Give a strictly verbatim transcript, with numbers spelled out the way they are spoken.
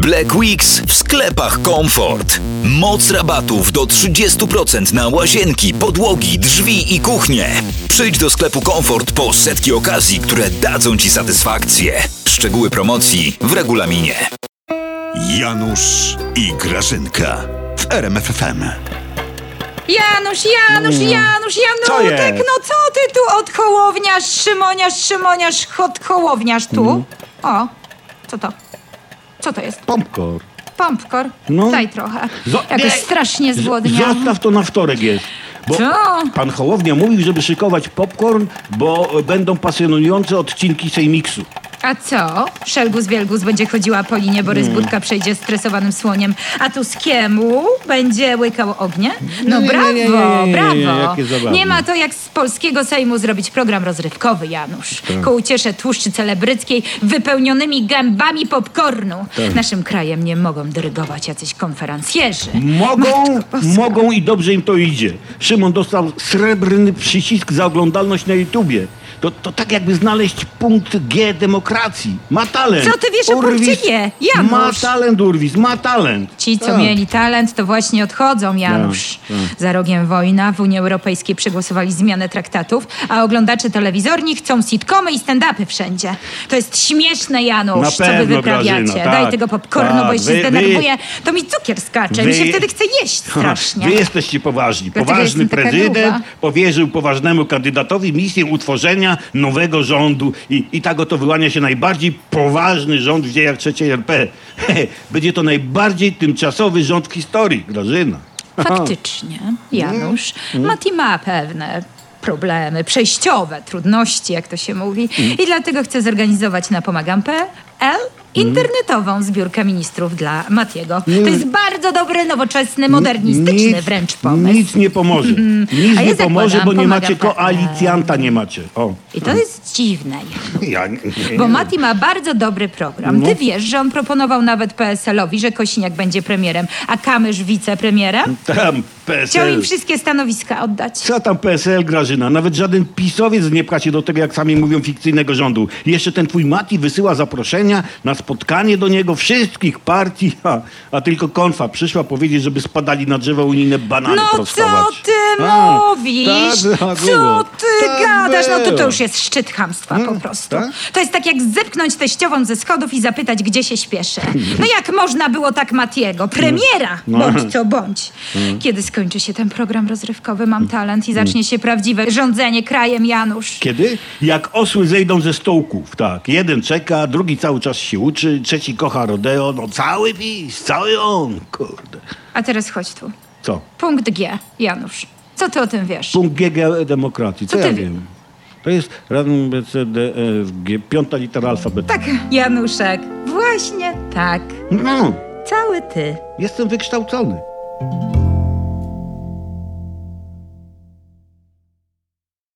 Black Weeks w sklepach Comfort. Moc rabatów do trzydzieści procent na łazienki, podłogi, drzwi i kuchnie. Przyjdź do sklepu Comfort po setki okazji, które dadzą Ci satysfakcję. Szczegóły promocji w regulaminie. Janusz i Grażynka w R M F F M. Janusz, Janusz, Janusz, Co Janutek, jest? no co ty tu odhołowniasz, Szymoniasz, Szymoniasz, odhołowniasz tu? Mm. O, co to? Co to jest? Popcorn. Pompkor? No. Daj trochę. Zo- Jakoś nie. strasznie Z- zgłodniałam. Zostaw to na wtorek jest. Bo Co? pan Hołownia mówił, żeby szykować popcorn, bo będą pasjonujące odcinki Sejmiksu. A co? Szelgus Wielgus będzie chodziła po linie, Borys Mm. Budka przejdzie stresowanym słoniem, a Tuskiemu będzie łykał ognie? No Nie, nie, brawo, nie, nie, nie, nie, nie, brawo. jakie zabawne. Nie ma to jak z polskiego Sejmu zrobić program rozrywkowy, Janusz. Tak. Ku uciesze tłuszczy celebryckiej wypełnionymi gębami popcornu. Tak. Naszym krajem nie mogą dyrygować jacyś konferencjerzy. Mogą, Matko Boska. mogą i dobrze im to idzie. Szymon dostał srebrny przycisk za oglądalność na YouTubie. To, to tak jakby znaleźć punkt G demokracji. Ma talent. Co ty wiesz o punkcie G? Janusz? Ma talent, Urwis, ma talent. Ci, co Tak. mieli talent, to właśnie odchodzą, Janusz. Tak, tak. Za rogiem wojna, w Unii Europejskiej przegłosowali zmianę traktatów, a oglądacze telewizorni chcą sitcomy i stand-upy wszędzie. To jest śmieszne, Janusz, Na co wy pewno, wyprawiacie. Grażyna, Daj tak, tego popcornu, tak. bo jeśli Wy- wy- zdenerwuję, to mi cukier skacze. Mi się Wy- wtedy chce jeść strasznie. Wy jesteście poważni. Dlatego Poważny jestem taka prezydent gruba. powierzył poważnemu kandydatowi misję utworzenia nowego rządu i, i tak oto wyłania się najbardziej poważny rząd w dziejach trzeciej R P. Będzie to najbardziej tymczasowy rząd w historii, Grażyna. Faktycznie, Janusz, Mm. Mati ma pewne problemy, przejściowe trudności, jak to się mówi. Mm. I dlatego chcę zorganizować na pomagam kropka pe el internetową zbiórkę ministrów dla Matiego. To jest bardzo dobry, nowoczesny, modernistyczny Nic- wręcz pomysł. Nic nie pomoże. Nic A ja nie pomoże, zakładam, bo nie pomagam macie P L. koalicjanta, nie macie. O. I to jest dziwne, Ja, nie, nie, bo nie. Mati ma bardzo dobry program. No. Ty wiesz, że on proponował nawet P S L-owi, że Kosiniak będzie premierem, a Kamysz wicepremierem? Tam P S Chciał im L. wszystkie stanowiska oddać. Co tam P S L, Grażyna? Nawet żaden pisowiec nie pcha się do tego, jak sami mówią, fikcyjnego rządu. Jeszcze ten twój Mati wysyła zaproszenia na spotkanie do niego wszystkich partii, a, a tylko Konfa przyszła powiedzieć, żeby spadali na drzewo unijne banany No co prostować. ty A, mówisz? tak, tak Co było. ty Tak gadasz? No to, to było. już jest szczyt chamstwa po prostu. tak? To jest tak jak zepchnąć teściową ze schodów i zapytać, gdzie się śpieszę. No jak można było tak Matiego? Premiera, No. bądź co bądź. Kiedy skończy się ten program rozrywkowy, mam talent i zacznie się prawdziwe rządzenie krajem, Janusz. Kiedy? Jak osły zejdą ze stołków, tak. Jeden czeka, drugi cały czas się uczy, trzeci kocha rodeo, no cały PiS, cały on, kurde. A teraz chodź tu. Co? Punkt G, Janusz. Co ty o tym wiesz? Punkt G G demokracji, co Co ja ty wiem? To jest radny B, C, D, E, F, G, piąta litera alfabetu. Tak, Januszek. Właśnie tak. No, Cały ty. jestem wykształcony.